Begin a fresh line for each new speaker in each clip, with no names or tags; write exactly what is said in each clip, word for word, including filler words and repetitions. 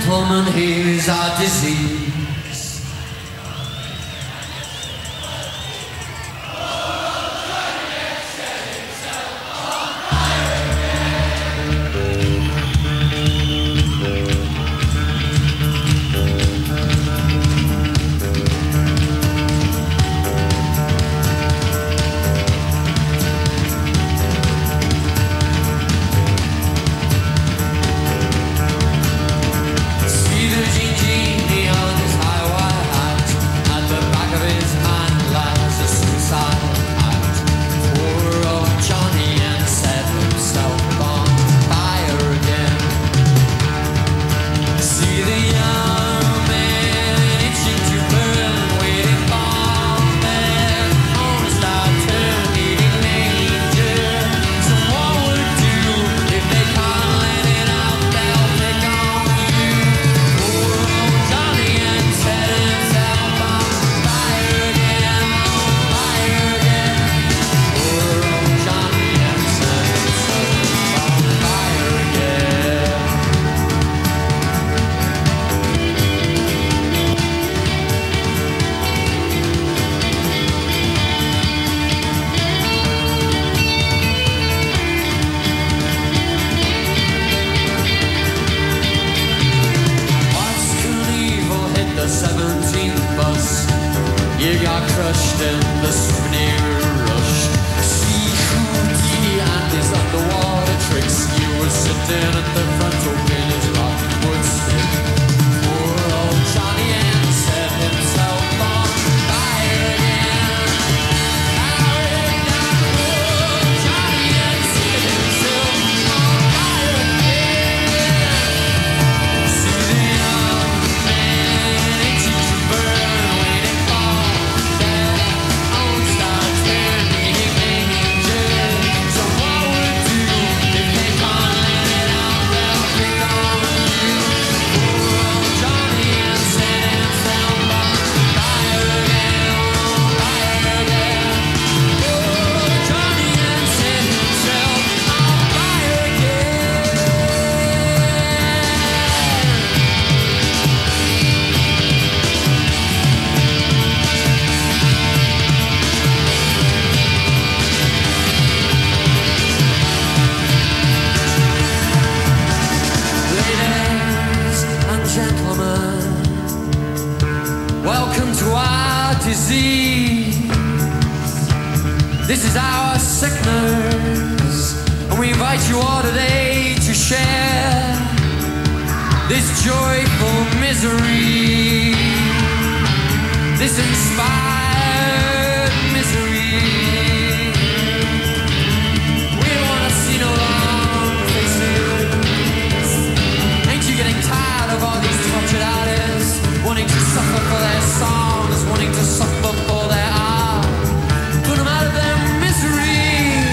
gentlemen, here's our disease.
This is our sickness, and we invite you all today to share this joyful misery, this inspired misery. We don't want to see no long faces. Ain't you getting tired of all these tortured artists wanting to suffer for their songs, wanting to suffer for their art? Put them out of their misery.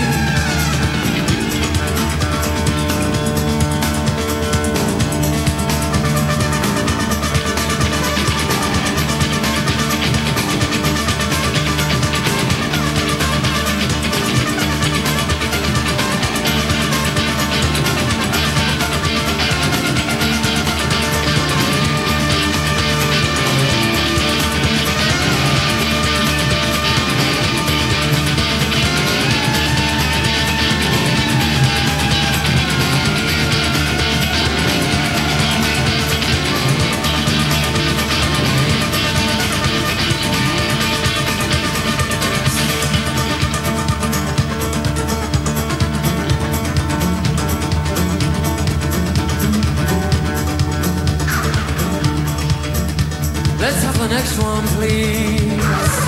Let's have the next one, please.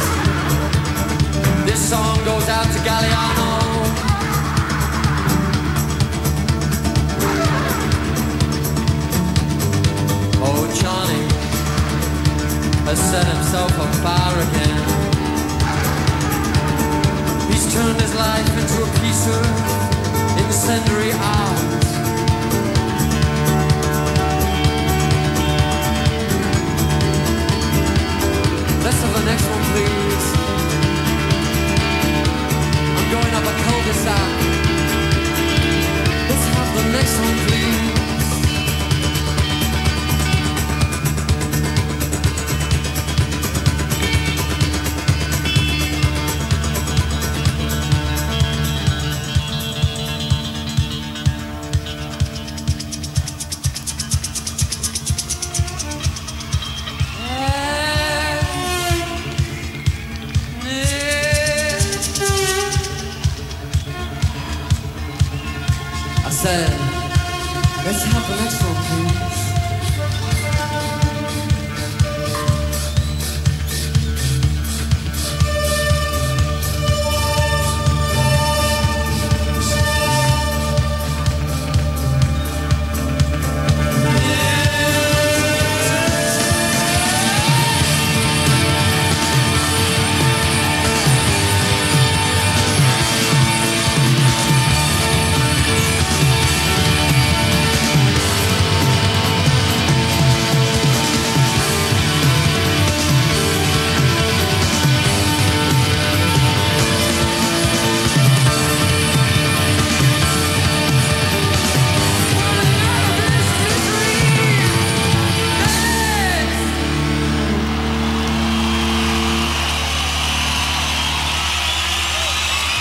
This song goes out to Galliano. Oh, Johnny has set himself on fire again. He's turned his life into a piece of incendiary art. Let's have the next one, please. I'm going up a cul-de-sac. Let's have the next one, please. said, let's have the next one, please.